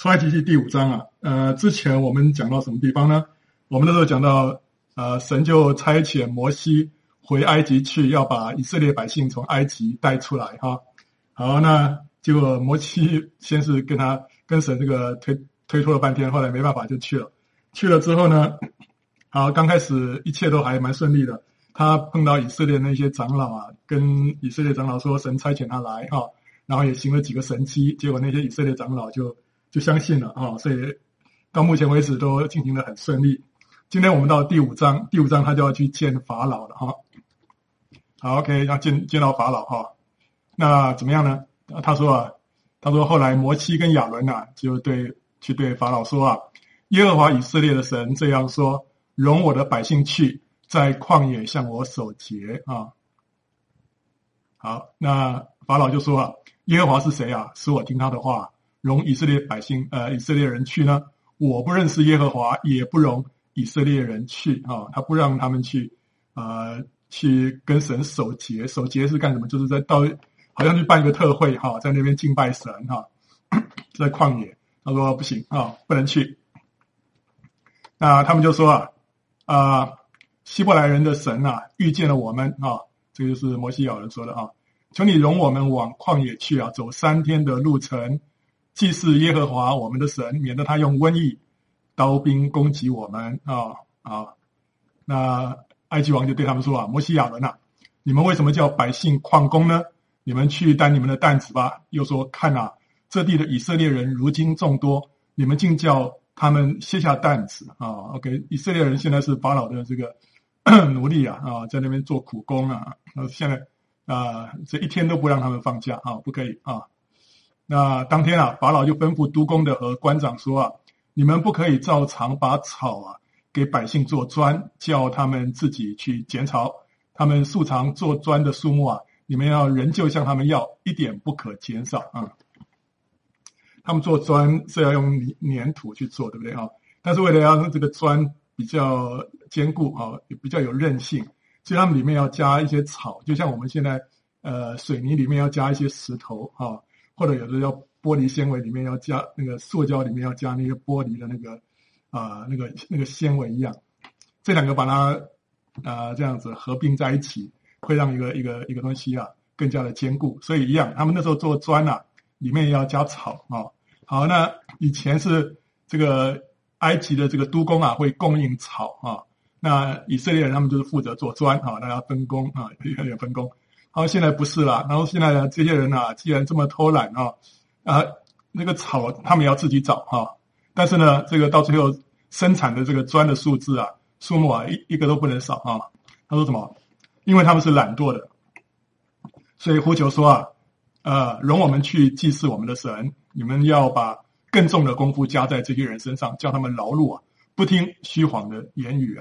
出埃及记第5章啊，之前我们讲到什么地方呢？我们那时候讲到，神就差遣摩西回埃及去，要把以色列百姓从埃及带出来哈。好，那结果摩西先是跟神这个推脱了半天，后来没办法就去了。去了之后呢，好，刚开始一切都还蛮顺利的。他碰到以色列那些长老啊，跟以色列长老说神差遣他来哈，然后也行了几个神迹，结果那些以色列长老就相信了啊，所以到目前为止都进行得很顺利。今天我们到第5章他就要去见法老了哈。好 ，OK， 要见到法老哈。那怎么样呢？他说后来摩西跟亚伦啊，就去对法老说啊，耶和华以色列的神这样说：容我的百姓去，在旷野向我守节啊。好，那法老就说啊，耶和华是谁啊？使我听他的话。容以色列百姓以色列人去呢？我不认识耶和华，也不容以色列人去啊。他不让他们去跟神守节。守节是干什么？就是好像去办一个特会哈，在那边敬拜神哈，在旷野。他说不行啊，不能去。那他们就说希伯来人的神啊，遇见了我们啊，这个就是摩西亚人说的啊，求你容我们往旷野去啊，走3天的路程。祭祀耶和华我们的神，免得他用瘟疫、刀兵攻击我们啊。那埃及王就对他们说啊，摩西亚人啊，你们为什么叫百姓旷工呢？你们去担你们的担子吧。又说，看啊，这地的以色列人如今众多，你们竟叫他们卸下担子啊。OK， 以色列人现在是法老的这个奴隶啊，在那边做苦工啊。现在这一天都不让他们放假啊，不可以啊。那当天法老就吩咐督工的和官长说你们不可以照常把草给百姓做砖，叫他们自己去剪草。他们素常做砖的数目你们要仍旧向他们要，一点不可减少啊。他们做砖是要用粘土去做，对不对啊？但是为了要让这个砖比较坚固也比较有韧性，所以他们里面要加一些草，就像我们现在水泥里面要加一些石头或者有的要玻璃纤维里面要加那个塑胶里面要加那个玻璃的那个纤维一样，这两个把它这样子合并在一起，会让一个东西更加的坚固。所以一样，他们那时候做砖里面要加草好，那以前是这个埃及的这个督工会供应草那以色列人他们就是负责做砖大家分工有点分工。好，现在不是了。然后现在呢，这些人既然这么偷懒那个草他们也要自己找但是呢，这个到最后生产的这个砖的数目一个都不能少他说什么？因为他们是懒惰的，所以呼求说容我们去祭祀我们的神，你们要把更重的功夫加在这些人身上，叫他们劳碌不听虚谎的言语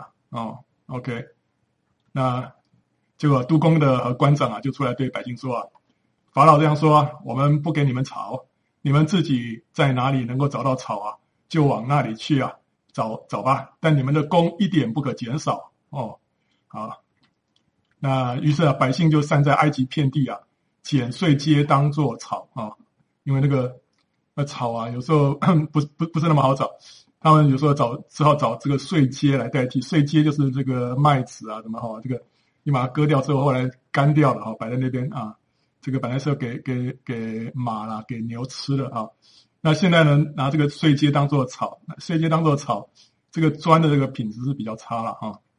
OK， 那结果督工的和官长就出来对百姓说法老这样说我们不给你们草，你们自己在哪里能够找到草就往那里去找吧，但你们的工一点不可减少好，那于是百姓就散在埃及遍地捡碎秸当作草因为那个草有时候不是那么好找，他们有时候只好找这个碎秸来代替。碎秸就是这个麦子什么这个你把它割掉之后，后来干掉了摆在那边这个本来是要给马啦给牛吃的那现在呢，拿这个碎秸当作草，碎秸当作草，这个砖的这个品质是比较差了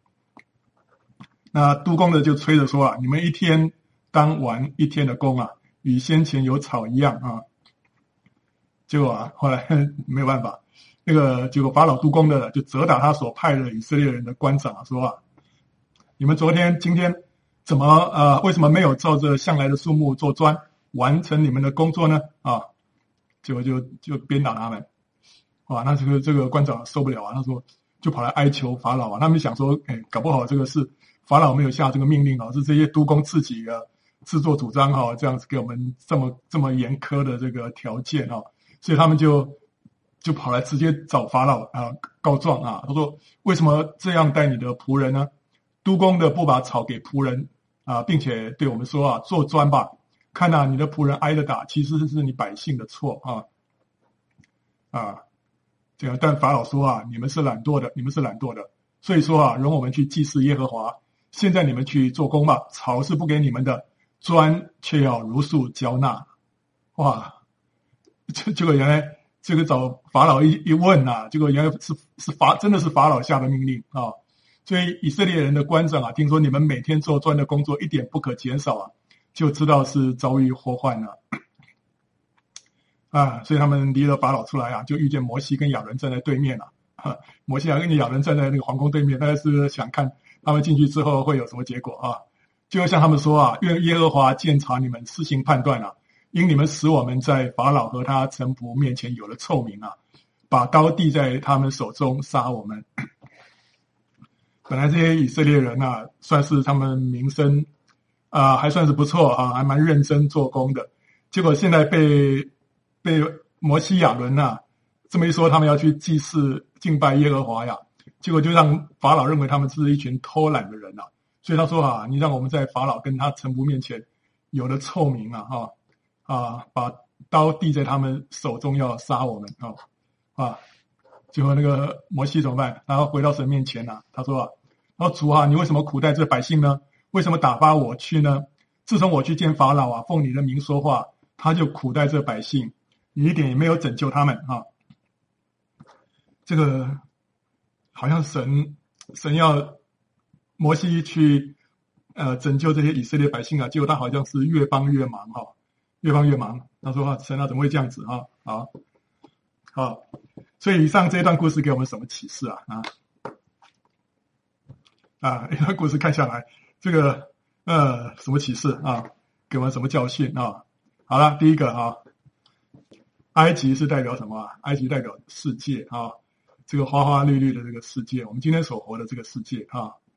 那督工的就催着说你们一天当完一天的工与先前有草一样结果后来没有办法，结果法老督工的就责打他所派的以色列人的官长说你们今天怎么为什么没有照着向来的数目做砖，完成你们的工作呢结果就鞭打他们那这个官长受不了他说就跑来哀求法老他们想说搞不好这个是法老没有下这个命令是这些督工自己自作主张这样子给我们这么严苛的这个条件所以他们就跑来直接找法老告状他说为什么这样待你的仆人呢？督工的不把草给仆人并且对我们说做砖吧，看你的仆人挨了打，其实是你百姓的错啊。这样，但法老说啊，你们是懒惰的，你们是懒惰的，所以说啊，容我们去祭祀耶和华。现在你们去做工吧，草是不给你们的，砖却要如数交纳。哇，这个原来这个找法老一问啊，这个原来是真的是法老下的命令啊。所以以色列人的官长啊，听说你们每天做砖的工作一点不可减少啊，就知道是遭遇祸患了。所以他们离了法老出来啊，就遇见摩西跟亚伦站在对面了。摩西跟亚伦站在那个皇宫对面，大概是想看他们进去之后会有什么结果啊。就像他们说啊，愿耶和华鉴察你们，施行判断啊，因你们使我们在法老和他臣仆面前有了臭名啊，把刀递在他们手中杀我们。本来这些以色列人啊，算是他们名声还算是不错啊，还蛮认真做工的。结果现在被摩西亚伦啊这么一说，他们要去祭祀敬拜耶和华呀，结果就让法老认为他们是一群偷懒的人啊。所以他说啊，你让我们在法老跟他臣仆面前有了臭名啊，把刀递在他们手中要杀我们结果那个摩西怎么办？然后回到神面前啊，他说主啊，你为什么苦待这百姓呢？为什么打发我去呢？自从我去见法老啊，奉你的名说话，他就苦待这百姓，你一点也没有拯救他们啊。这个好像神要摩西去拯救这些以色列百姓啊，结果他好像是越帮越忙越帮越忙。他说神怎么会这样子好，所以以上这一段故事给我们什么启示一段故事看下来，这个什么启示啊？给我们什么教训啊？好了，第一个埃及是代表什么埃及代表世界这个花花绿绿的这个世界，我们今天所活的这个世界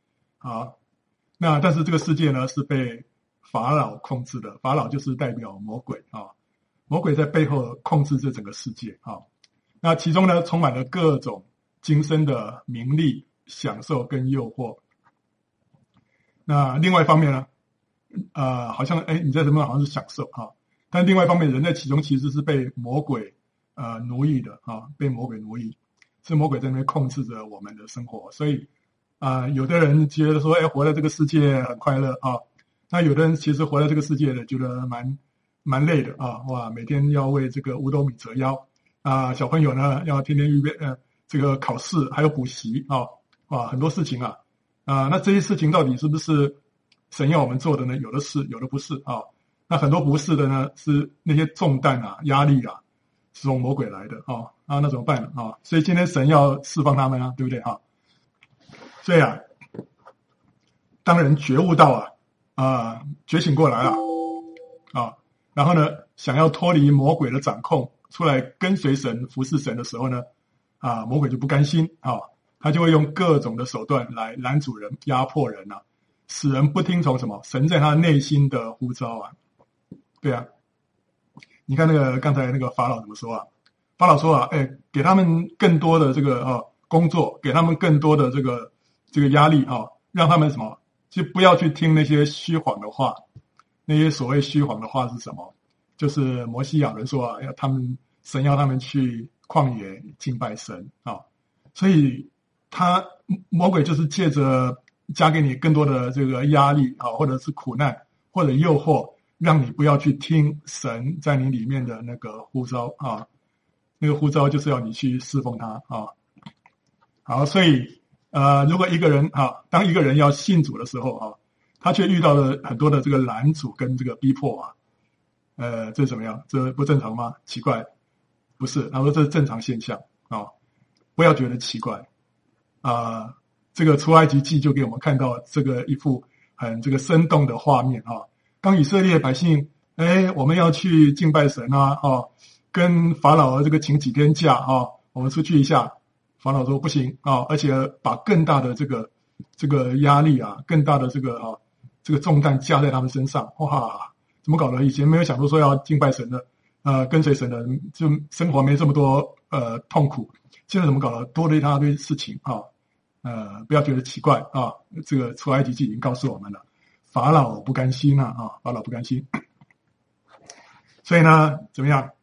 那但是这个世界呢是被法老控制的，法老就是代表魔鬼魔鬼在背后控制这整个世界那其中呢充满了各种今生的名利、享受跟诱惑。那另外一方面呢好像你在什么好像是享受但另外一方面人在其中其实是被魔鬼奴役的被魔鬼奴役，是魔鬼在那边控制着我们的生活。所以有的人觉得说活在这个世界很快乐那有的人其实活在这个世界的觉得蛮累的哇，每天要为这个五斗米折腰小朋友呢要天天预备这个考试还有补习很多事情那这些事情到底是不是神要我们做的呢？有的是，有的不是那很多不是的呢，是那些重担压力是从魔鬼来的那怎么办呢所以今天神要释放他们对不对所以当人觉悟到觉醒过来了然后呢想要脱离魔鬼的掌控，出来跟随神服侍神的时候呢魔鬼就不甘心他就会用各种的手段来拦阻人、压迫人使人不听从什么神在他内心的呼召对你看那个刚才那个法老怎么说法老说给他们更多的这个工作，给他们更多的这个压力让他们什么就不要去听那些虚谎的话。那些所谓虚谎的话是什么？就是摩西亚伦说神要他们去旷野敬拜神所以魔鬼就是借着加给你更多的这个压力或者是苦难或者诱惑，让你不要去听神在你里面的那个呼召那个呼召就是要你去侍奉他好，所以如果一个人当一个人要信主的时候他却遇到了很多的这个拦阻跟这个逼迫这是怎么样？这不正常吗？奇怪，不是，他说这是正常现象不要觉得奇怪这个出埃及记就给我们看到这个一幅很这个生动的画面当以色列百姓我们要去敬拜神跟法老这个请几天假我们出去一下，法老说不行而且把更大的这个压力更大的这个重担加在他们身上。哇，怎么搞的？以前没有想过说要敬拜神的跟随神的就生活没这么多痛苦，现在怎么搞的？多了一大堆事情不要觉得奇怪这个出埃及记已经告诉我们了，法老不甘心法老不甘心。所以呢怎么样？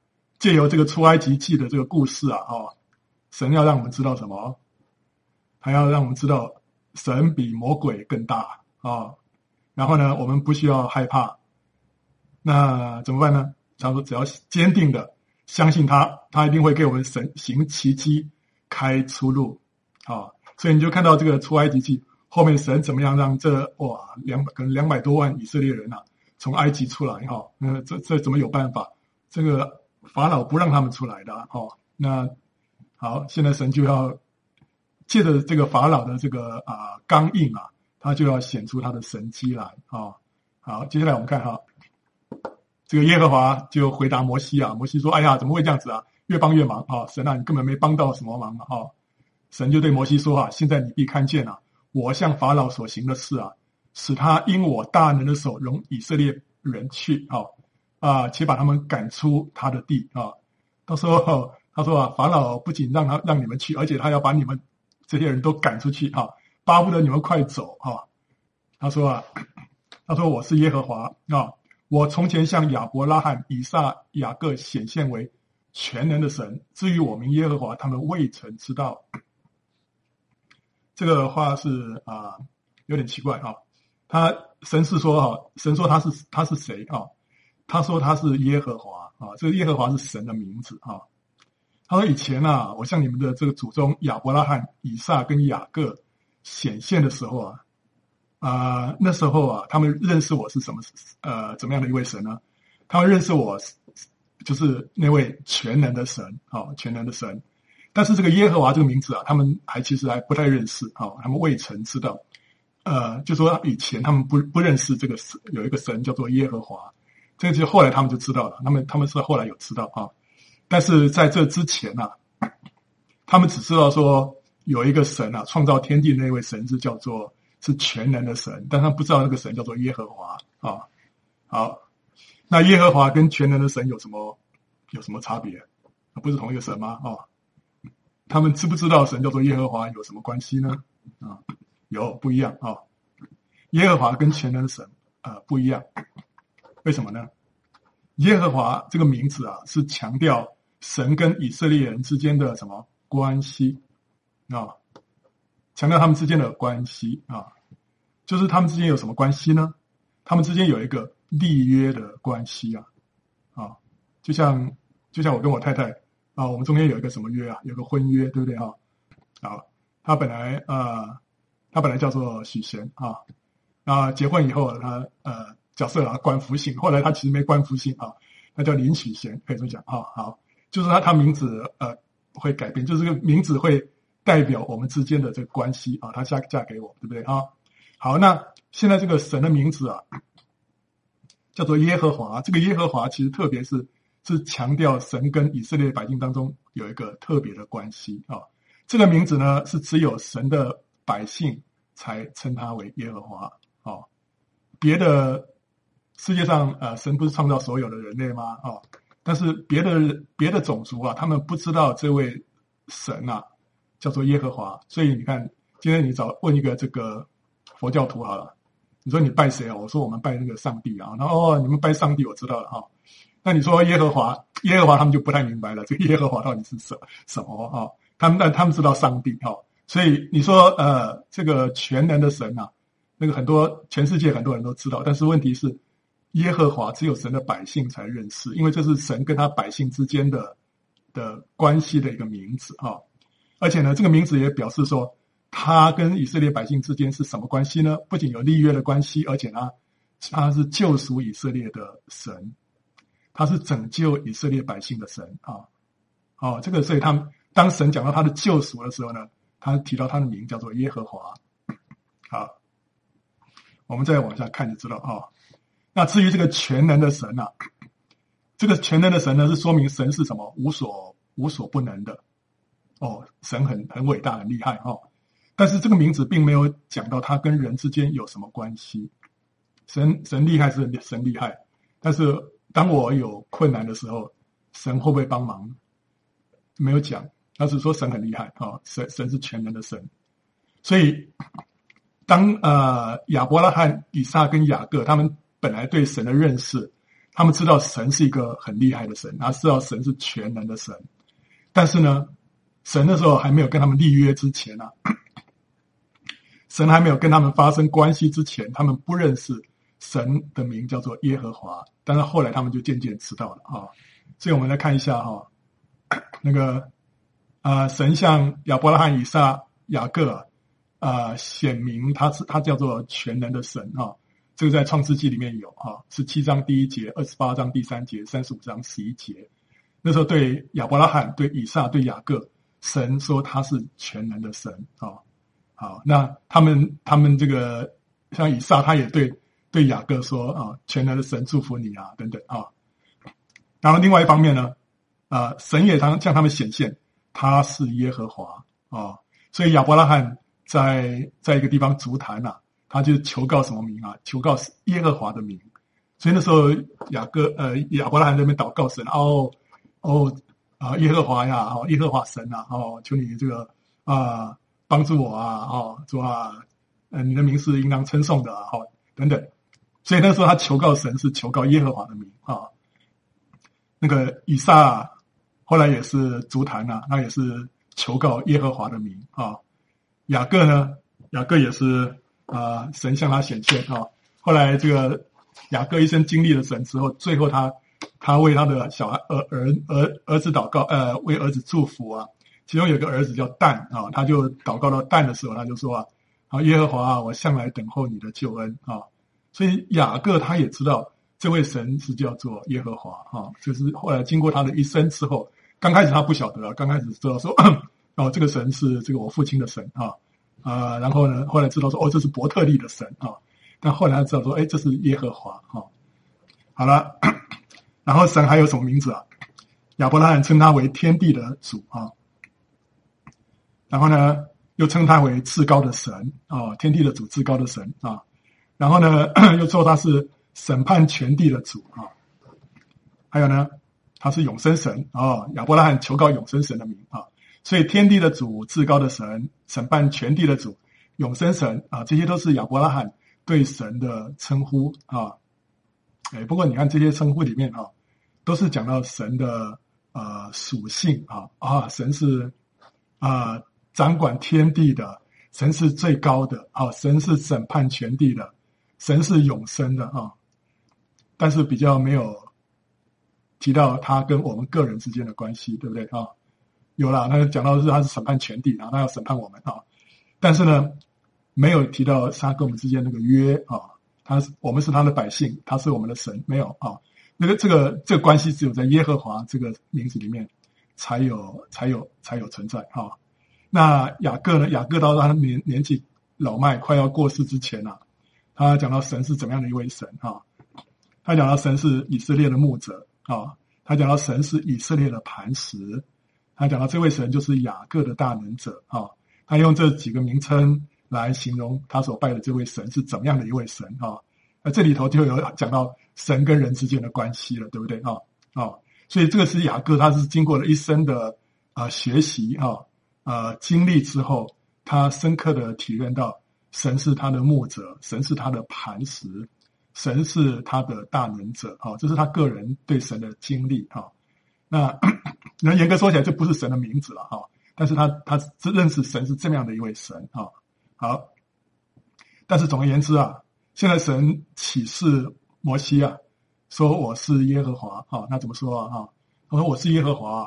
借由这个出埃及记的这个故事啊，神要让我们知道什么？还要让我们知道神比魔鬼更大然后呢，我们不需要害怕。那怎么办呢？他说只要坚定的相信他，他一定会给我们神行奇迹，开出路所以你就看到这个出埃及记后面神怎么样让这可能200多万以色列人从埃及出来这怎么有办法？这个法老不让他们出来的那好，现在神就要借着这个法老的这个刚硬他就要显出他的神迹来好，接下来我们看这个耶和华就回答摩西摩西说：“哎呀，怎么会这样子越帮越忙神你根本没帮到什么忙神就对摩西说现在你必看见我向法老所行的事使他因我大能的手容以色列人去且把他们赶出他的地到时候他说法老不仅让你们去，而且他要把你们这些人都赶出去巴不得你们快走他说我是耶和华我从前向亚伯拉罕、以撒、雅各显现为全能的神，至于我名耶和华，他们未曾知道。这个话是有点奇怪神是说神说他是谁他说他是耶和华这个耶和华是神的名字他说以前我向你们的这个祖宗亚伯拉罕、以撒跟雅各显现的时候那时候他们认识我是怎么样的一位神呢？他们认识我就是那位全能的神全能的神。但是这个耶和华这个名字他们其实还不太认识他们未曾知道。就说以前他们不认识这个有一个神叫做耶和华，这个就后来他们就知道了，他们是后来有知道但是在这之前他们只知道说有一个神创造天地的那位神是全能的神，但他不知道那个神叫做耶和华好，那耶和华跟全能的神有什么差别？不是同一个神吗他们知不知道神叫做耶和华有什么关系呢有不一样耶和华跟全能的神不一样。为什么呢？耶和华这个名字是强调神跟以色列人之间的什么关系强调他们之间的关系就是他们之间有什么关系呢？他们之间有一个立约的关系就像我跟我太太我们中间有一个什么约有个婚约，对不对他本来叫做许贤结婚以后他角色官福姓，后来他其实没官福姓他叫林许贤，可以这么讲好，就是他名字会改变，就是这个名字会代表我们之间的这个关系他嫁给我，对不对好，那现在这个神的名字叫做耶和华。这个耶和华其实特别是强调神跟以色列百姓当中有一个特别的关系这个名字呢是只有神的百姓才称他为耶和华别的世界上神不是创造所有的人类吗但是别的种族他们不知道这位神叫做耶和华。所以你看今天你问一个这个佛教徒好了，你说你拜谁我说我们拜那个上帝然后你们拜上帝我知道了那你说耶和华他们就不太明白了，这个耶和华到底是什么他们知道上帝所以你说这个全能的神那个全世界很多人都知道，但是问题是耶和华只有神的百姓才认识，因为这是神跟他百姓之间的关系的一个名字而且呢这个名字也表示说他跟以色列百姓之间是什么关系呢？不仅有立约的关系，而且呢他是救赎以色列的神，他是拯救以色列百姓的神这个所以当神讲到他的救赎的时候呢，他提到他的名叫做耶和华。好，我们再往下看就知道那至于这个全能的神这个全能的神呢是说明神是什么？无所不能的神很伟大很厉害但是这个名字并没有讲到他跟人之间有什么关系。神厉害是神厉害，但是当我有困难的时候，神会不会帮忙？没有讲，他只说神很厉害神是全能的神。所以当亚伯拉罕、以撒跟雅各他们本来对神的认识他们知道神是一个很厉害的神，他知道神是全能的神。但是呢，神那时候还没有跟他们立约之前啊，神还没有跟他们发生关系之前，他们不认识神的名叫做耶和华。但是后来他们就渐渐知道了啊。所以我们来看一下哈，那个神向亚伯拉罕、以撒、雅各显明他叫做全能的神啊。这个在创世纪里面有啊，17章第1节、28章第3节、35章11节。那时候对亚伯拉罕、对以撒、对雅各，神说他是全能的神啊。好，那他们这个像以撒，他也对雅各说啊，全能的神祝福你啊，等等啊。然后另外一方面呢，神也向他们显现他是耶和华啊。所以亚伯拉罕在一个地方足坛啊，他就求告什么名啊？求告耶和华的名。所以那时候亚伯拉罕在那边祷告神耶和华呀，耶和华神啊，求你这个帮助我啊，主啊，你的名是应当称颂的啊，等等。所以那时候他求告神是求告耶和华的名啊。那个以撒后来也是足坛啊，他也是求告耶和华的名啊。雅各呢，雅各也是神向他显现啊。后来这个雅各一生经历了神之后，最后他为他的儿子祷告，为儿子祝福啊。其中有个儿子叫但啊，他就祷告到但的时候，他就说耶和华我向来等候你的救恩啊。所以雅各他也知道这位神是叫做耶和华啊。就是后来经过他的一生之后，刚开始他不晓得，刚开始知道说这个神是这个我父亲的神啊。然后呢，后来知道说这是伯特利的神啊。但后来他知道说这是耶和华啊。好了，然后神还有什么名字啊？亚伯拉罕称他为天地的主啊。然后呢，又称他为至高的神天地的主，至高的神啊。然后呢，又说他是审判全地的主啊。还有呢，他是永生神啊。亚伯拉罕求告永生神的名啊。所以天地的主，至高的神，审判全地的主，永生神啊，这些都是亚伯拉罕对神的称呼啊。不过你看这些称呼里面都是讲到神的属性神是掌管天地的，神是最高的神是审判全地的，神是永生的但是比较没有提到他跟我们个人之间的关系，对不对有啦，他讲到他是审判全地，然后他要审判我们但是呢，没有提到他跟我们之间那个约我们是他的百姓，他是我们的神，没有这个关系只有在耶和华这个名字里面才有存在那雅各呢？雅各到他年纪老迈快要过世之前他讲到神是怎么样的一位神他讲到神是以色列的牧者他讲到神是以色列的磐石，他讲到这位神就是雅各的大能者他用这几个名称来形容他所拜的这位神是怎么样的一位神这里头就有讲到神跟人之间的关系了，对不对所以这个是雅各，他是经过了一生的学习经历之后，他深刻的体验到神是他的牧者，神是他的磐石，神是他的大能者这是他个人对神的经历那严格说起来这不是神的名字了但是他认识神是这么样的一位神好，但是总而言之现在神启示摩西说我是耶和华那怎么说他说我是耶和华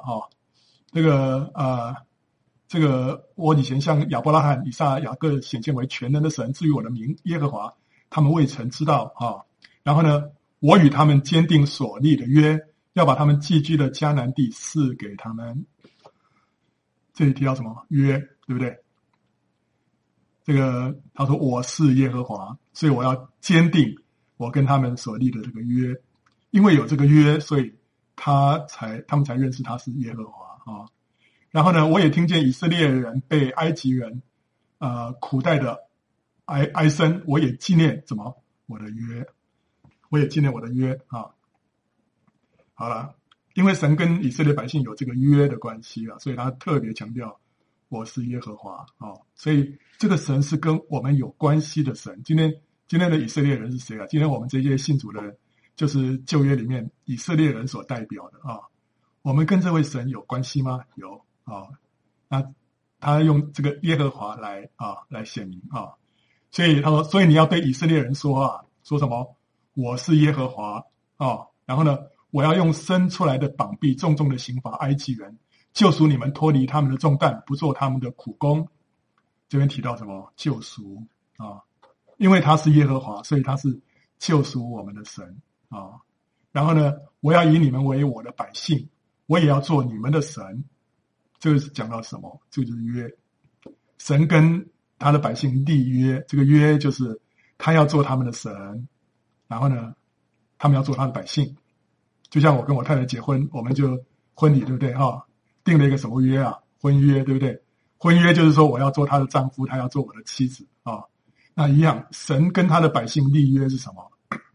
这个我以前向亚伯拉罕、以撒、雅各显现为全能的神，至于我的名耶和华，他们未曾知道然后呢，我与他们坚定所立的约，要把他们寄居的迦南地赐给他们。这里提到什么约，对不对？这个他说我是耶和华，所以我要坚定我跟他们所立的这个约，因为有这个约，所以他们才认识他是耶和华然后呢，我也听见以色列人被埃及人苦待的哀声，我也纪念我的约，我也纪念我的约好了，因为神跟以色列百姓有这个约的关系所以他特别强调我是耶和华所以这个神是跟我们有关系的神。今天的以色列人是谁今天我们这些信主的人就是旧约里面以色列人所代表的啊。我们跟这位神有关系吗？有啊。那他用这个耶和华来显明啊。所以他说，所以你要对以色列人说啊，说什么？我是耶和华啊。然后呢，我要用伸出来的膀臂重重的刑罚埃及人，救赎你们脱离他们的重担，不做他们的苦工。这边提到什么？救赎啊。因为他是耶和华，所以他是救赎我们的神啊。然后呢，我要以你们为我的百姓，我也要做你们的神。这个是讲到什么？这个就是约。神跟他的百姓立约，这个约就是他要做他们的神，然后呢，他们要做他的百姓。就像我跟我太太结婚，我们就婚礼，对不对啊？定了一个什么约啊？婚约，对不对？婚约就是说我要做他的丈夫，他要做我的妻子啊。那一样，神跟他的百姓立约是什么？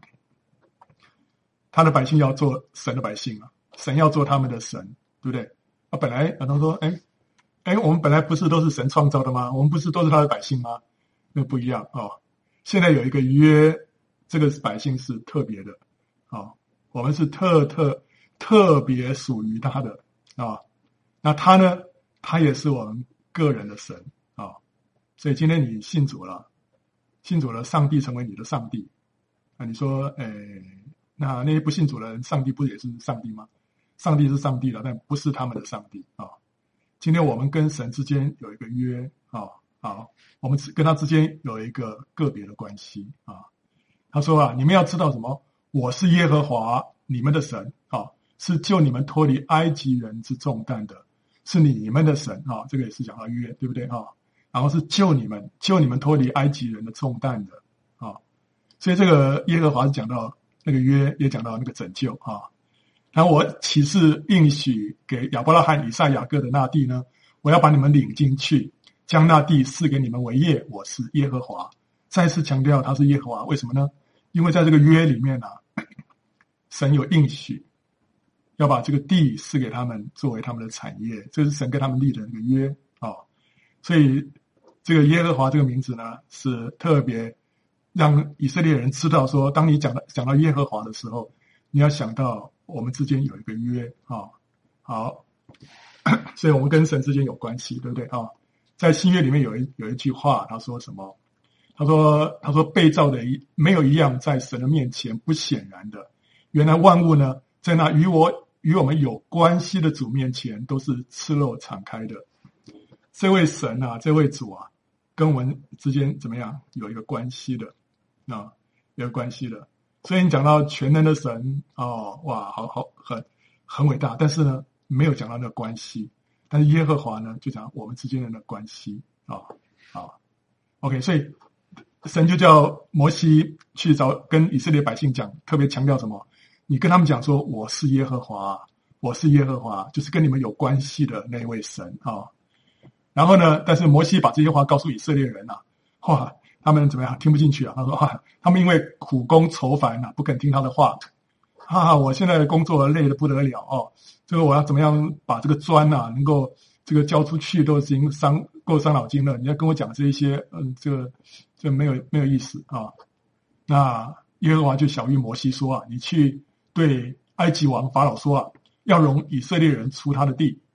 他的百姓要做神的百姓啊，神要做他们的神，对不对？本来很多说，我们本来不是都是神创造的吗？我们不是都是他的百姓吗？那不一样哦。现在有一个约，这个百姓是特别的哦，我们是特别属于他的啊。那他呢，他也是我们个人的神啊。所以今天你信主了，上帝成为你的上帝啊。你说，那些不信主的人，上帝不也是上帝吗？上帝是上帝了，但不是他们的上帝啊。今天我们跟神之间有一个约啊，好，我们跟他之间有一个个别的关系啊。他说啊，你们要知道什么？我是耶和华你们的神啊，是救你们脱离埃及人之重担的，是你们的神啊。这个也是讲到约，对不对啊？然后是救你们脱离埃及人的重担的啊。所以这个耶和华是讲到那个约，也讲到那个拯救啊。然后我启示应许给亚伯拉罕、以撒、雅各的那地呢，我要把你们领进去，将那地赐给你们为业。我是耶和华。再次强调他是耶和华，为什么呢？因为在这个约里面啊，神有应许要把这个地赐给他们作为他们的产业，这是神跟他们立的那个约啊。所以这个耶和华这个名字呢，是特别让以色列人知道说，当你讲到耶和华的时候，你要想到我们之间有一个约啊。好，所以我们跟神之间有关系，对不对啊？在新约里面有一句话，他说什么？他说被造的没有一样在神的面前不显然的。原来万物呢，在那与我们有关系的主面前都是赤露敞开的。这位神啊，这位主啊，跟我们之间怎么样？有一个关系的啊，有关系的。所以你讲到全能的神哦，哇，好很伟大，但是呢，没有讲到那个关系。但是耶和华呢，就讲我们之间的那个关系啊。OK， 所以神就叫摩西去跟以色列百姓讲，特别强调什么？你跟他们讲说，我是耶和华，我是耶和华，就是跟你们有关系的那位神啊。然后呢，但是摩西把这些话告诉以色列人啊，哇，他们怎么样？听不进去啊。他说他们因为苦工愁烦啊，不肯听他的话。我现在的工作累得不得了哦，这个我要怎么样把这个砖啊能够这个交出去，都已经够伤脑筋了。你要跟我讲这一些，这没有意思啊。那耶和华就晓谕摩西说啊，你去对埃及王法老说啊，要容以色列人出他的地。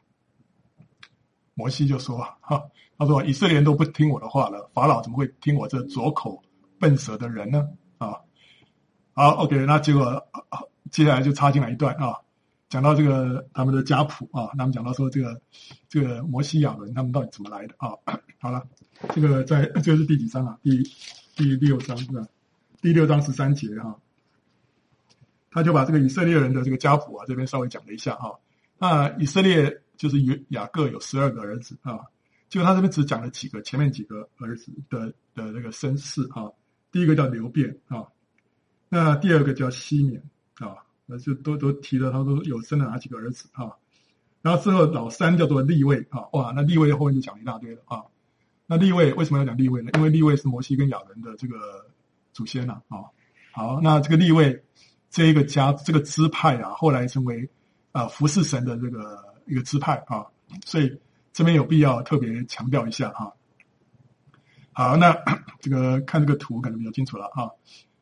摩西就说他说以色列人都不听我的话了，法老怎么会听我这拙口笨舌的人呢？啊，好 ，OK， 那结果接下来就插进来一段啊，讲到这个他们的家谱啊，他们讲到说这个摩西亚伦他们到底怎么来的啊？好了，这个是第几章啊？第6章是吧？第6章13节哈，他就把这个以色列人的这个家谱啊这边稍微讲了一下哈。那以色列就是雅各有12个儿子啊，结果他这边只讲了前面几个儿子的那个身世啊。第一个叫流便啊，那第二个叫西缅啊，那就都提了，他都有生了哪几个儿子啊。然后之后老三叫做利未啊，哇，那利未后面就讲了一大堆了啊。那利未为什么要讲利未呢？因为利未是摩西跟亚伦的这个祖先啊。好，那这个利未这个支派啊，后来成为服侍神的这个一个支派啊，所以这边有必要特别强调一下啊。好，那这个看这个图可能比较清楚了啊。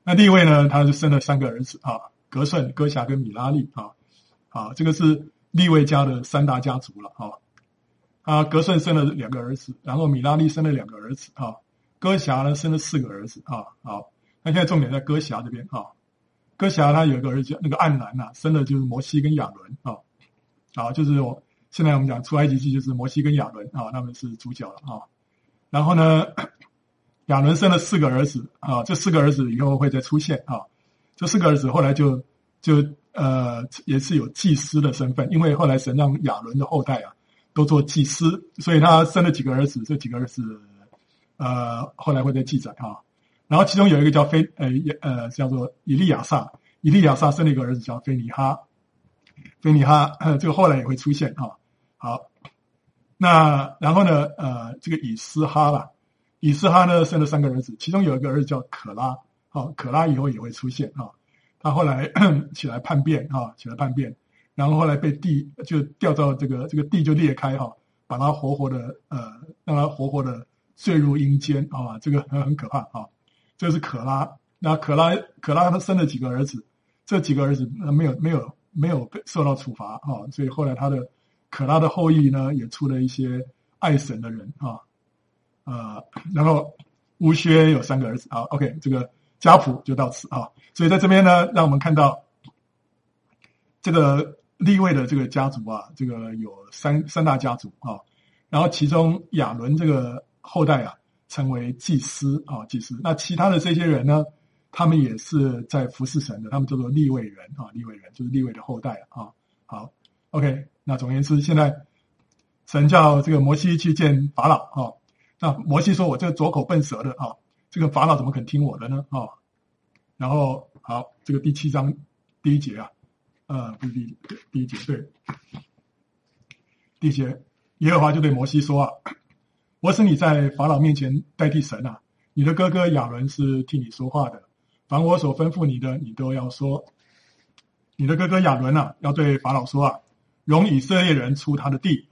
那利位呢，他就生了3个儿子啊，革顺、哥辖跟米拉利啊，这个是利位家的3大家族了革顺生了2个儿子，然后米拉利生了2个儿子哥辖呢生了4个儿子好，那现在重点在哥辖这边哥辖他有一个儿子那个暗兰生的就是摩西跟亚伦就是现在我们讲出埃及记就是摩西跟亚伦他们是主角了然后呢，亚伦生了4个儿子这4个儿子以后会再出现这4个儿子后来就也是有祭司的身份，因为后来神让亚伦的后代都做祭司，所以他生了几个儿子，这几个儿子后来会再记载然后其中有一个叫叫做以利亚撒生了一个儿子叫菲尼哈这个后来也会出现好，那然后呢这个以斯哈呢生了3个儿子，其中有一个儿子叫可拉可拉以后也会出现他后来起来叛变然后后来被地就掉到这个地就裂开把他活活的让他活活的坠入阴间这个很可怕这个是可拉。那可拉他生了几个儿子，这几个儿子没有被受到处罚所以后来他的可拉的后裔呢也出了一些爱神的人然后乌薛有3个儿子OK 这个家谱就到此所以在这边呢让我们看到这个利未的这个家族这个有三大家族然后其中亚伦这个后代成为祭司那其他的这些人呢，他们也是在服侍神的，他们叫做利未人利未人就是利未的后代好 OK 那总而言之，现在神叫这个摩西去见法老那摩西说我这个左口笨舌的这个法老怎么肯听我的呢然后好，这个第7章第1节不是第1节对，第1节耶和华就对摩西说我使你在法老面前代替神你的哥哥亚伦是替你说话的，凡我所吩咐你的你都要说。你的哥哥亚伦要对法老说容以色列人出他的地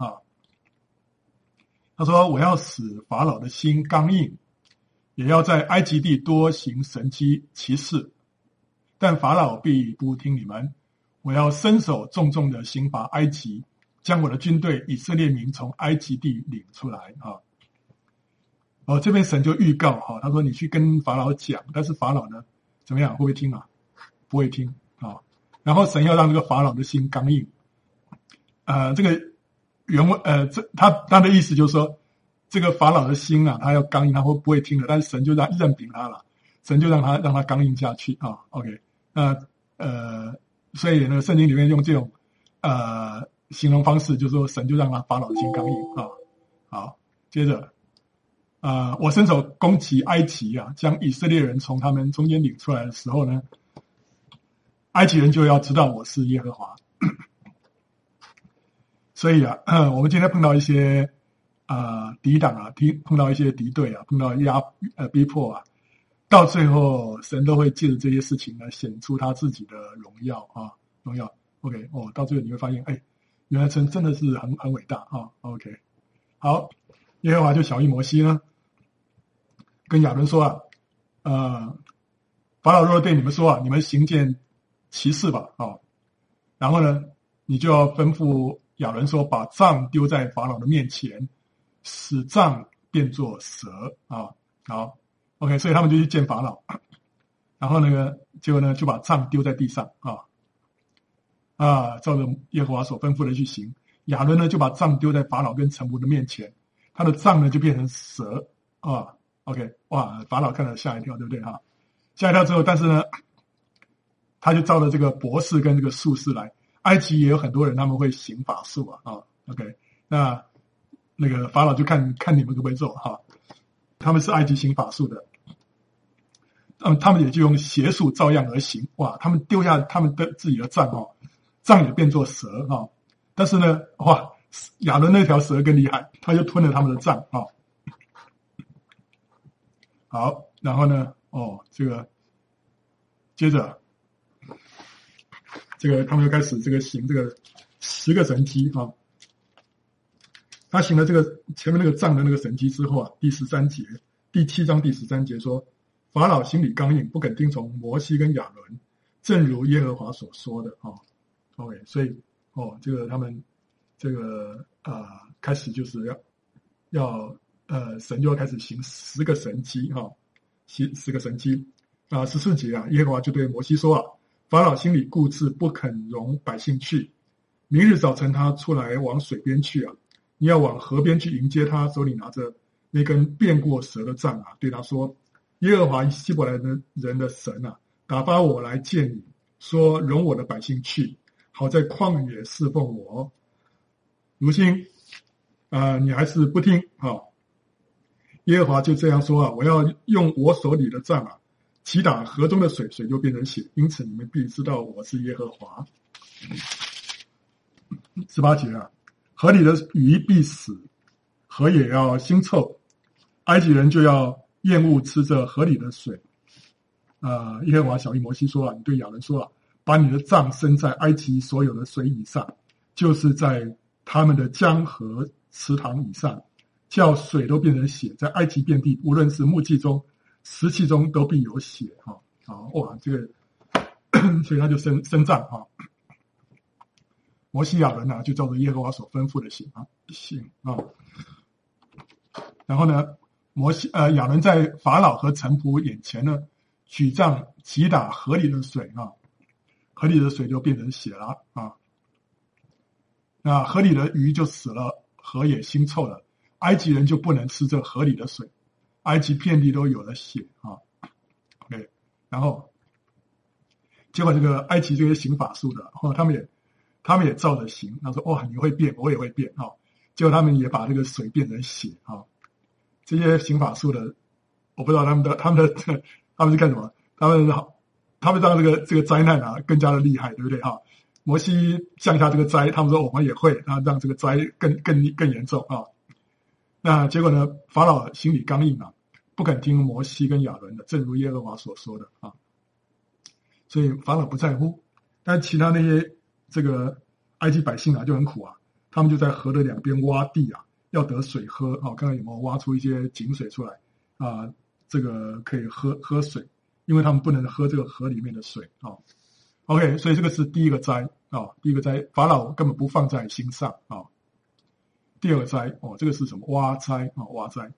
他说我要使法老的心刚硬，也要在埃及地多行神迹奇事，但法老必不听你们，我要伸手重重的刑罚埃及，将我的军队以色列民从埃及地领出来这边神就预告他说你去跟法老讲，但是法老呢怎么样，会不会听不会听然后神要让这个法老的心刚硬这个原文他的意思就是说这个法老的心他要刚硬，他会不会听的，但是神就任凭他了，神就让他刚硬下去OK 那所以呢圣经里面用这种形容方式，就是说神就让他法老的心刚硬好，接着我伸手攻击埃及将以色列人从他们中间领出来的时候呢，埃及人就要知道我是耶和华所以我们今天碰到一些敌党碰到一些敌对碰到逼迫到最后神都会借着这些事情呢显出他自己的荣耀OK 到最后你会发现原来神真的是很伟大OK 好，耶和华就晓谕摩西呢跟亚伦说法老若对你们说你们行件奇事吧然后呢你就要吩咐亚伦说把杖丢在法老的面前，使杖变作蛇好 OK 所以他们就去见法老然后结果呢就把杖丢在地上照着耶和华所吩咐的去行。亚伦呢就把杖丢在法老跟臣仆的面前，他的杖呢就变成蛇OK 哇，法老看了吓一跳，对不对吓一跳之后，但是呢他就招了这个博士跟这个术士来，埃及也有很多人他们会行法术OK 那个法老就看你们可不可以做他们是埃及行法术的他们也就用邪术照样而行哇，他们丢下他们的自己的杖杖也变作蛇但是呢哇，亚伦那条蛇更厉害，他就吞了他们的杖好，然后呢这个接着这个他们就开始这个行这个10个神迹他行了这个前面那个杖的那个神迹之后第13节第7章第13节说， 法老心里刚硬，不肯听从摩西跟亚伦，正如耶和华所说的OK， 所以这个他们这个开始就是要神就要开始行10个神迹10个神迹14节耶和华就对摩西说法老心里固执，不肯容百姓去。明日早晨他出来往水边去你要往河边去迎接他，手里拿着那根变过蛇的杖对他说：耶和华希伯来人的神打发我来见你，说容我的百姓去，好在旷野侍奉我。如今你还是不听耶和华就这样说我要用我手里的杖击打河中的水，水就变成血，因此你们必知道我是耶和华。18节河里的鱼必死，河也要腥臭，埃及人就要厌恶吃着河里的水。耶和华晓谕摩西说你对亚伦说把你的杖伸在埃及所有的水以上，就是在他们的江河池塘以上，叫水都变成血，在埃及遍地，无论是木器中石器中都必有血这个所以他就伸杖摩西亚伦就照着耶和华所吩咐的行然后呢亚伦在法老和臣仆眼前呢举杖击打河里的水河里的水就变成血了那河里的鱼就死了，河也腥臭了，埃及人就不能吃这河里的水，埃及遍地都有了血OK， 然后结果这个埃及这些行法术的他们也照着行，他说你会变我也会变结果他们也把这个水变成血这些行法术的我不知道他们是干什么，他们让这个灾难更加的厉害，对不对摩西降下这个灾，他们说我们也会让这个灾更严重那结果呢法老心里刚硬不肯听摩西跟亚伦的，正如耶和华所说的所以法老不在乎，但其他那些这个埃及百姓就很苦他们就在河的两边挖地要得水喝看看有没有挖出一些井水出来这个可以喝水，因为他们不能喝这个河里面的水OK， 所以这个是第一个灾第一个灾法老根本不放在心上第二个灾这个是什么？蛙灾蛙灾。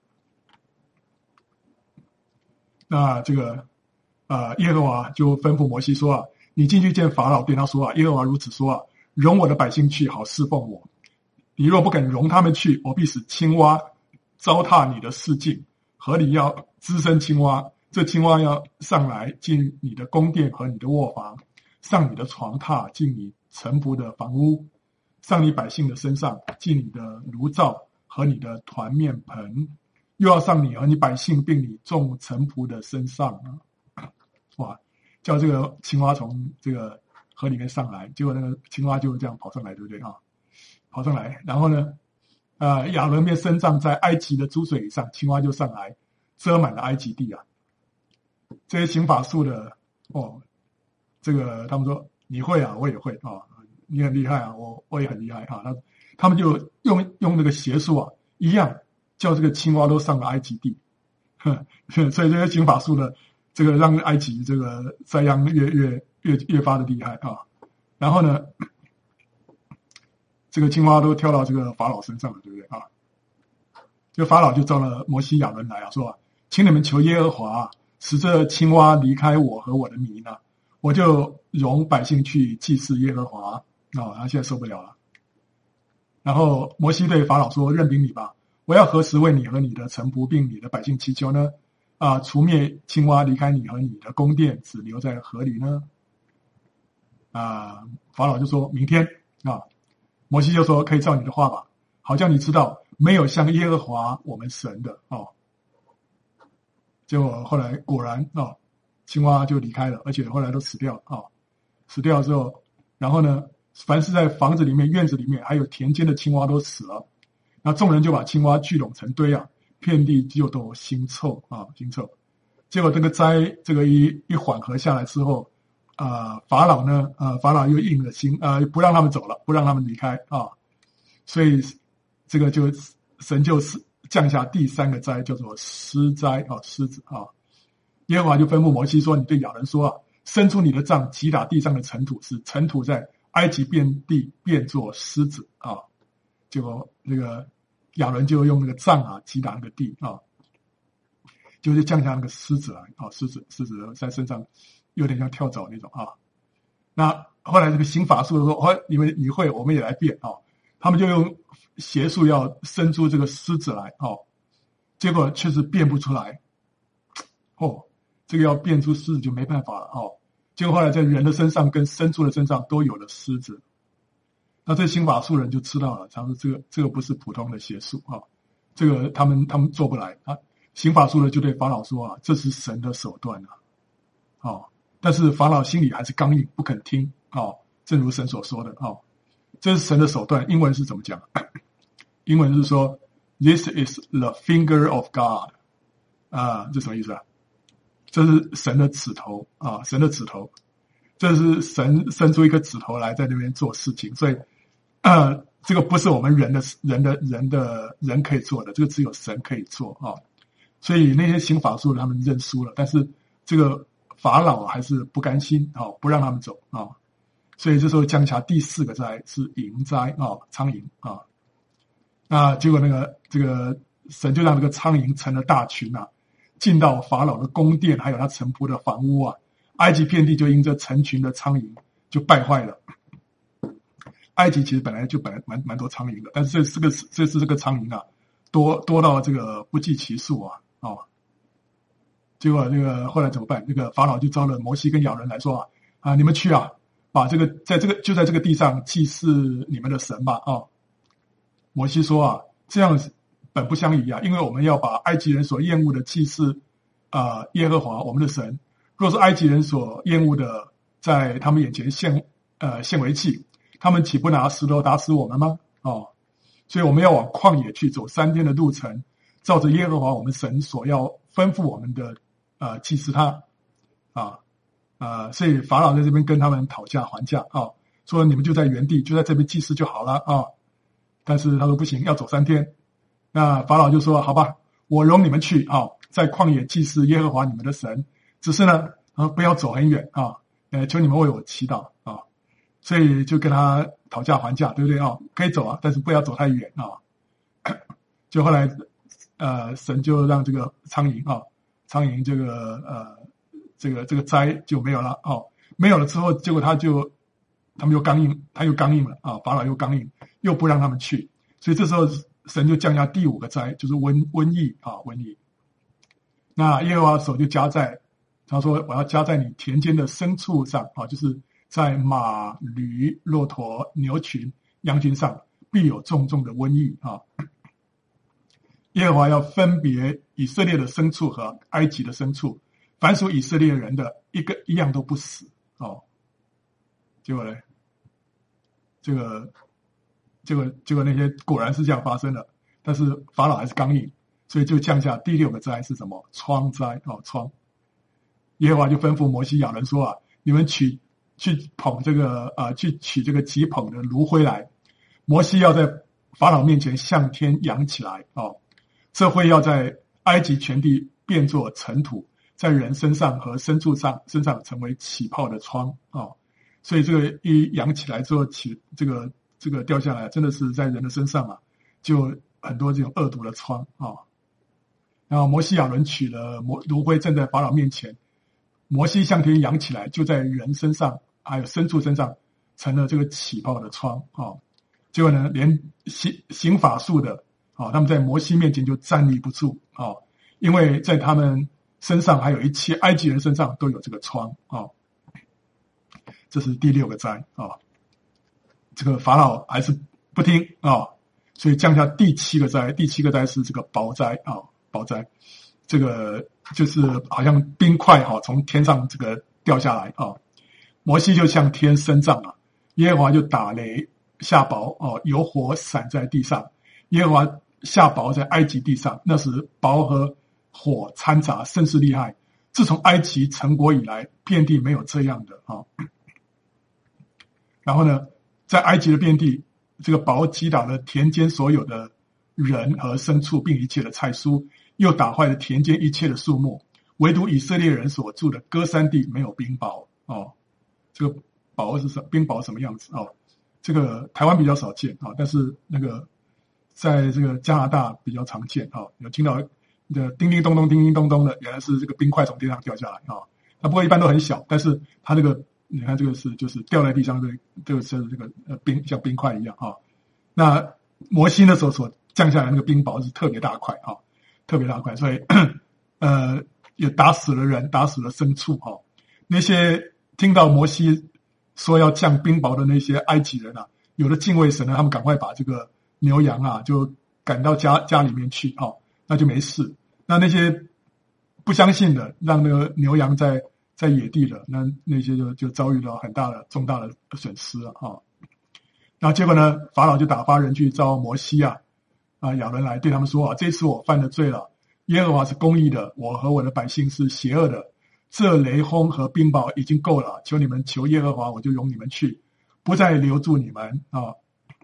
那这个耶和华就吩咐摩西说你进去见法老，对他说耶和华如此说容我的百姓去，好侍奉我。你若不肯容他们去，我必使青蛙糟蹋你的四境，河里要滋生青蛙，这青蛙要上来进你的宫殿和你的卧房，上你的床榻，进你臣仆的房屋，上你百姓的身上，进你的炉灶和你的团面盆，又要上你和你百姓并你众臣仆的身上叫这个青蛙从这个河里面上来，结果那个青蛙就这样跑上来，对不对跑上来，然后呢亚伦便伸杖在埃及的诸水以上，青蛙就上来遮满了埃及地这些行法术的这个他们说你会我也会你很厉害我也很厉害他们就用这个邪术一样叫这个青蛙都上了埃及地所以这些行法术的这个让埃及这个灾殃越发的厉害然后呢这个青蛙都跳到这个法老身上了，对不对这个法老就召了摩西亚伦来说请你们求耶和华使这青蛙离开我和我的民我就容百姓去祭祀耶和华他现在受不了了。然后摩西对法老说任凭你吧，我要何时为你和你的臣仆并你的百姓祈求呢除灭青蛙离开你和你的宫殿，只留在河里呢法老就说明天摩西就说可以照你的话吧，好叫你知道没有像耶和华我们神的结果后来果然青蛙就离开了，而且后来都死掉了死掉之后，然后呢凡是在房子里面院子里面还有田间的青蛙都死了，那众人就把青蛙聚拢成堆遍地就都腥臭腥臭。结果这个灾这个一缓和下来之后法老又硬了心不让他们走了，不让他们离开所以这个就神就降下第三个灾，叫做狮灾狮子耶和华就吩咐摩西说：“你对亚伦说啊，伸出你的杖，击打地上的尘土，使尘土在埃及遍地变作狮子啊。”结果那个亚伦就用那个杖啊击打那个地啊，就是降下那个狮子来啊，狮子在身上有点像跳蚤那种啊。那后来这个行法术的说：“你会，我们也来变啊。”他们就用邪术要生出这个狮子来哦，结果确实变不出来哦。这个要变出狮子就没办法了哦。结果后来在人的身上跟牲畜的身上都有了狮子。那这行法术人就知道了，他说这个不是普通的邪术啊，这个他们做不来啊。行法术的就对法老说啊，这是神的手段啊，哦，但是法老心里还是刚硬，不肯听哦，正如神所说的哦，这是神的手段。英文是怎么讲？英文是说 ，This is the finger of God 啊，这什么意思啊？这是神的指头啊，神的指头，这是神伸出一个指头来在那边做事情，所以这个不是我们人可以做的，这个只有神可以做啊。所以那些行法术的他们认输了，但是这个法老还是不甘心啊，不让他们走啊。所以这时候降下第4个灾是蝇灾啊，苍蝇啊。那结果这个神就让这个苍蝇成了大群啊，进到法老的宫殿，还有他臣仆的房屋啊。埃及遍地就因这成群的苍蝇就败坏了。埃及其实本来蛮多苍蝇的，但是这次这个苍蝇啊，多到这个不计其数啊。哦，结果这个后来怎么办？这个法老就招了摩西跟亚伦来说啊，你们去啊，把这个在这个地上祭祀你们的神吧啊。摩西说啊，这样本不相宜啊，因为我们要把埃及人所厌恶的祭祀耶和华我们的神。若是埃及人所厌恶的在他们眼前献为祭，他们岂不拿石头打死我们吗？哦，所以我们要往旷野去，走3天的路程，照着耶和华我们神所要吩咐我们的祭祀他所以法老在这边跟他们讨价还价啊，说你们就在原地就在这边祭祀就好了啊。但是他说不行，要走3天。那法老就说好吧，我容你们去啊，在旷野祭祀耶和华你们的神，只是呢不要走很远啊，求你们为我祈祷啊。所以就跟他讨价还价，对不对啊？可以走啊，但是不要走太远啊。就后来神就让这个苍蝇这个灾就没有了哦，没有了之后，结果他们又刚硬了啊，法老又刚硬，又不让他们去，所以这时候神就降下第5个灾，就是瘟疫啊，瘟疫。那耶和华手就加在，他说我要加在你田间的牲畜上啊，就是在马、驴、骆驼、牛群、羊群上，必有重重的瘟疫啊。耶和华要分别以色列的牲畜和埃及的牲畜，凡属以色列人的一样都不死哦。结果呢？结果那些果然是这样发生的，但是法老还是刚硬，所以就降下第6个灾是什么？疮灾哦，疮。耶和华就吩咐摩西亚伦说啊，你们去捧这个去取这个几捧的炉灰来，摩西要在法老面前向天扬起来哦，这会要在埃及全地变作尘土，在人身上和牲畜身上成为起泡的疮哦。所以这个一扬起来之后这个掉下来，真的是在人的身上啊，就很多这种恶毒的疮啊。然后摩西亚伦取了炉灰站在法老面前，摩西向天扬起来，就在人身上还有牲畜身上成了这个起泡的疮啊。结果呢，连行法术的他们在摩西面前就站立不住啊，因为在他们身上还有一切埃及人身上都有这个疮啊。这是第6个灾啊，这个法老还是不听啊，所以降下第7个灾。第7个灾是这个雹灾啊，雹灾，这个就是好像冰块从天上这个掉下来啊。摩西就向天伸杖啊，耶和华就打雷下雹有火闪在地上，耶和华下雹在埃及地上，那时雹和火掺杂，甚是厉害。自从埃及成国以来，遍地没有这样的啊。然后呢，在埃及的遍地，这个雹击打了田间所有的人和牲畜，并一切的菜蔬，又打坏了田间一切的树木。 唯独以色列人所住的歌珊地没有冰雹哦。这个雹是冰雹什么样子哦？这个台湾比较少见啊，但是那个在这个加拿大比较常见啊，有听到的叮叮咚咚、叮叮咚咚的，原来是这个冰块从地上掉下来啊。那不过一般都很小，但是它这个你看这个是就是掉在地上这个是这个冰像冰块一样啊。那摩西那时候所降下来那个冰雹是特别大块啊，特别大块，所以也打死了人，打死了牲畜啊。那些听到摩西说要降冰雹的那些埃及人啊，有的敬畏神呢，他们赶快把这个牛羊啊就赶到家里面去啊，那就没事。那些不相信的，让那个牛羊在野地的，那些就遭遇到很大的重大的损失了啊。然后结果呢，法老就打发人去召摩西亚人来，对他们说啊，这次我犯了罪了，耶和华是公义的，我和我的百姓是邪恶的。这雷轰和冰雹已经够了，求你们求耶和华，我就容你们去，不再留住你们啊。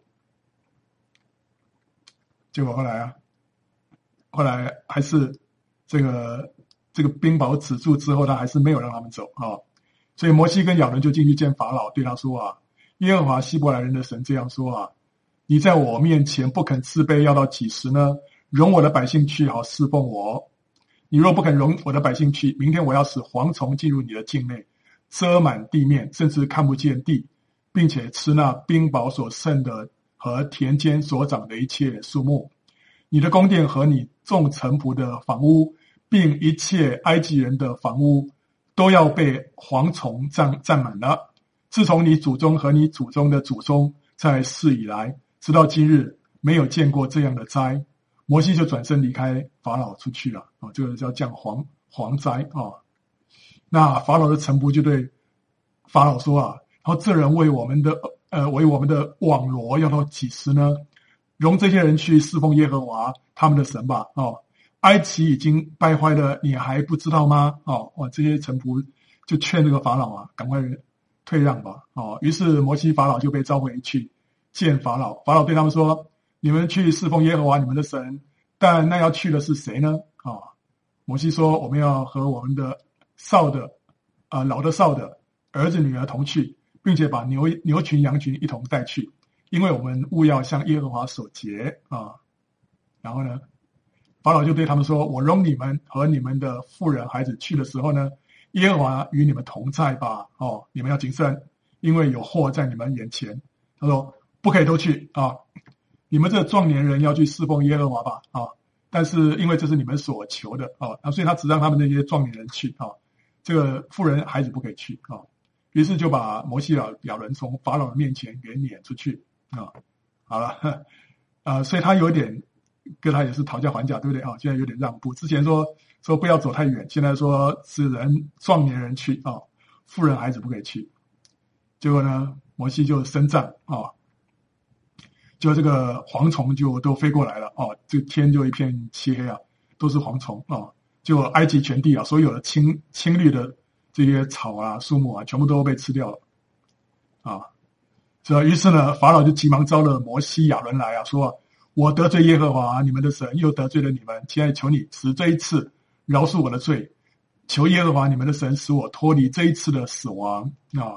结果后来还是这个冰雹止住之后，他还是没有让他们走啊。所以摩西跟亚伦就进去见法老，对他说啊，耶和华希伯来人的神这样说啊，你在我面前不肯赐杯，要到几时呢？容我的百姓去，好侍奉我。你若不肯容我的百姓去，明天我要使蝗虫进入你的境内，遮满地面，甚至看不见地，并且吃那冰雹所剩的和田间所长的一切树木。你的宫殿和你众臣仆的房屋，并一切埃及人的房屋，都要被蝗虫占满了。自从你祖宗和你祖宗的祖宗在世以来，直到今日，没有见过这样的灾。摩西就转身离开法老出去了啊，这个叫降蝗灾啊。那法老的臣仆就对法老说啊，然后这人为我们的网罗要到几时呢？容这些人去侍奉耶和华他们的神吧。哦，埃及已经败坏了，你还不知道吗？哦，这些臣仆就劝这个法老啊，赶快退让吧。哦，于是摩西法老就被召回去见法老，法老对他们说，你们去侍奉耶和华你们的神，但那要去的是谁呢？摩西说，我们要和我们的老的少的儿子女儿同去，并且把牛群羊群一同带去，因为我们务要向耶和华守节啊。然后呢，法老就对他们说，我容你们和你们的妇人孩子去的时候呢，耶和华与你们同在吧。你们要谨慎，因为有祸在你们眼前。他说不可以都去啊，你们这壮年人要去侍奉耶和华吧啊！但是因为这是你们所求的啊，所以他只让他们那些壮年人去啊，这个妇人孩子不可以去啊。于是就把摩西亚伦从法老的面前给撵出去啊。好了所以他有点跟他也是讨价还价，对不对啊？现在有点让步，之前说不要走太远，现在说只人壮年人去啊，妇人孩子不可以去。结果呢，摩西就伸杖啊。就这个蝗虫就都飞过来了这个天就一片漆黑啊，都是蝗虫就埃及全地啊，所有的青绿的这些草啊、树木啊，全部都被吃掉了所以于是呢，法老就急忙招了摩西、亚伦来说，我得罪耶和华你们的神，又得罪了你们，现在求你使这一次饶恕我的罪，求耶和华你们的神使我脱离这一次的死亡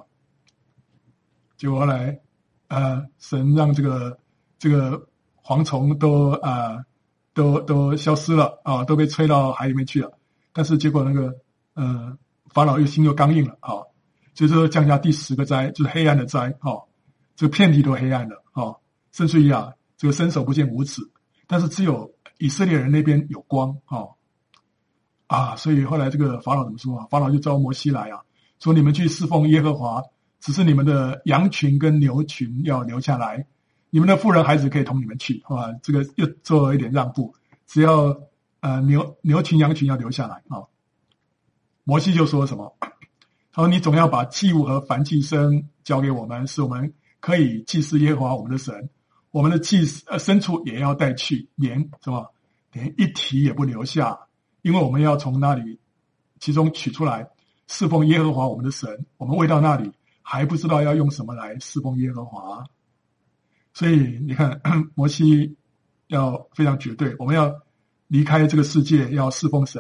结果后来神让这个蝗虫都消失了都被吹到海里面去了。但是结果那个法老心又刚硬了所以说降下第10个灾，就是黑暗的灾这个遍地都黑暗的甚至于这个伸手不见五指，但是只有以色列人那边有光所以后来这个法老怎么说法老就召摩西来说你们去侍奉耶和华，只是你们的羊群跟牛群要留下来，你们的妇人孩子可以同你们去这个又做一点让步，只要牛群羊群要留下来摩西就说什么？他说你总要把祭物和燔祭牲交给我们，使我们可以祭祀耶和华我们的神，我们的牲畜也要带去，连一蹄也不留下，因为我们要从那里其中取出来侍奉耶和华我们的神，我们未到那里还不知道要用什么来侍奉耶和华。所以你看摩西要非常绝对，我们要离开这个世界，要侍奉神，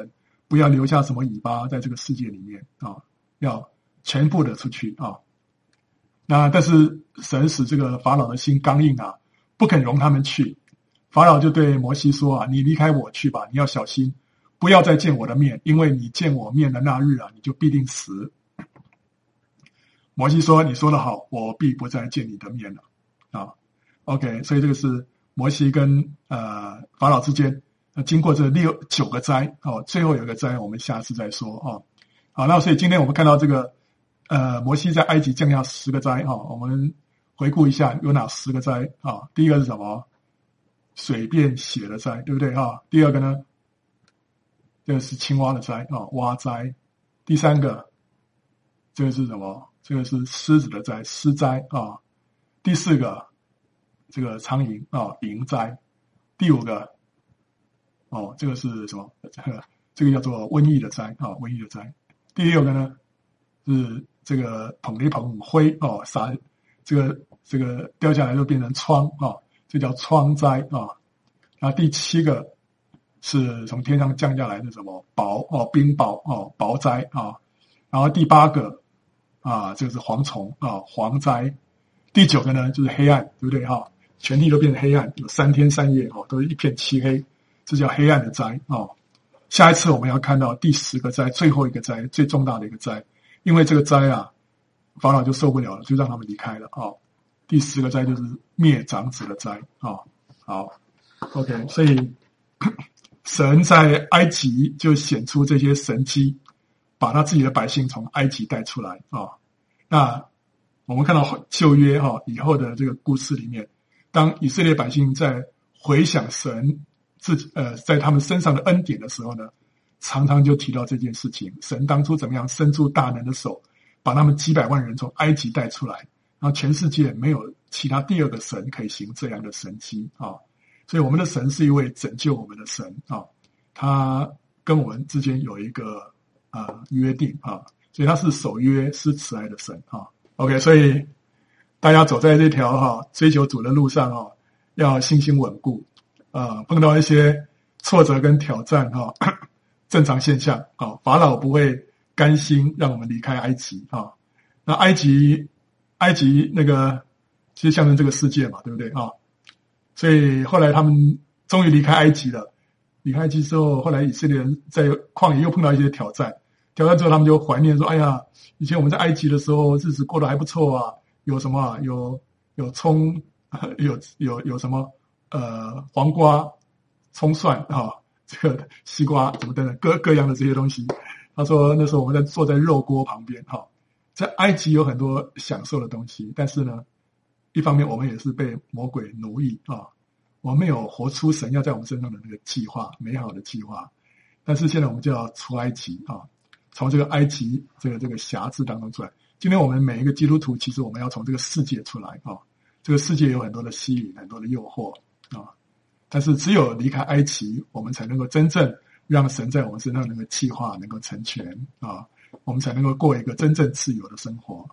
不要留下什么尾巴在这个世界里面啊，要全部的出去啊。那但是神使这个法老的心刚硬啊，不肯容他们去。法老就对摩西说啊，你离开我去吧，你要小心，不要再见我的面，因为你见我面的那日啊，你就必定死。摩西说，你说得好，我必不再见你的面了啊。OK， 所以这个是摩西跟法老之间经过这9个灾哦，最后有一个灾我们下次再说哦。好，那所以今天我们看到这个摩西在埃及降下10个灾哈，我们回顾一下有哪10个灾啊？第一个是什么？水变血的灾，对不对哈？第二个呢，这个是青蛙的灾啊，蛙灾。第三个，这个是什么？这个是狮子的灾，狮灾啊。第4个，这个苍蝇啊，蝇灾。第5个，哦，这个是什么？这个叫做瘟疫的灾啊，瘟疫的灾。第6个呢，是这个捧雷捧灰哦，撒这个掉下来就变成疮啊，这叫疮灾啊。然后第7个是从天上降下来的什么雹哦，冰雹哦，雹灾啊。然后第8个啊，这个是蝗虫啊，蝗灾。第9个呢就是黑暗，对不对哈？全地都变成黑暗，有3天3夜哦，都是一片漆黑，这叫黑暗的灾哦。下一次我们要看到第10个灾，最后一个灾，最重大的一个灾，因为这个灾啊，法老就受不了了，就让他们离开了啊。第10个灾就是灭长子的灾啊。好 ，OK， 所以神在埃及就显出这些神迹，把他自己的百姓从埃及带出来啊。那我们看到旧约以后的这个故事里面，当以色列百姓在回想神自己在他们身上的恩典的时候呢，常常就提到这件事情，神当初怎么样伸出大能的手，把他们几百万人从埃及带出来，然后全世界没有其他第2个神可以行这样的神迹啊。所以我们的神是一位拯救我们的神啊，他跟我们之间有一个约定啊，所以他是守约是慈爱的神啊。OK， 所以大家走在这条追求主的路上要信心稳固碰到一些挫折跟挑战正常现象法老不会甘心让我们离开埃及那埃及那个其实象征这个世界嘛，对不对所以后来他们终于离开埃及了。离开埃及之后，后来以色列人在旷野又碰到一些挑战之后，他们就怀念说：“哎呀，以前我们在埃及的时候，日子过得还不错啊，有什么有葱，有什么黄瓜、葱蒜这个西瓜什么等等各样的这些东西。”他说那时候我们坐在肉锅旁边在埃及有很多享受的东西，但是呢，一方面我们也是被魔鬼奴役我们没有活出神要在我们身上的那个计划，美好的计划。但是现在我们就要出埃及从这个埃及这个辖制当中出来。今天我们每一个基督徒，其实我们要从这个世界出来这个世界有很多的吸引，很多的诱惑但是只有离开埃及，我们才能够真正让神在我们身上那个计划能够成全我们才能够过一个真正自由的生活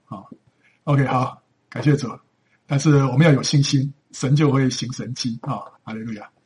OK， 好，感谢主。但是我们要有信心，神就会行神迹哈利路亚。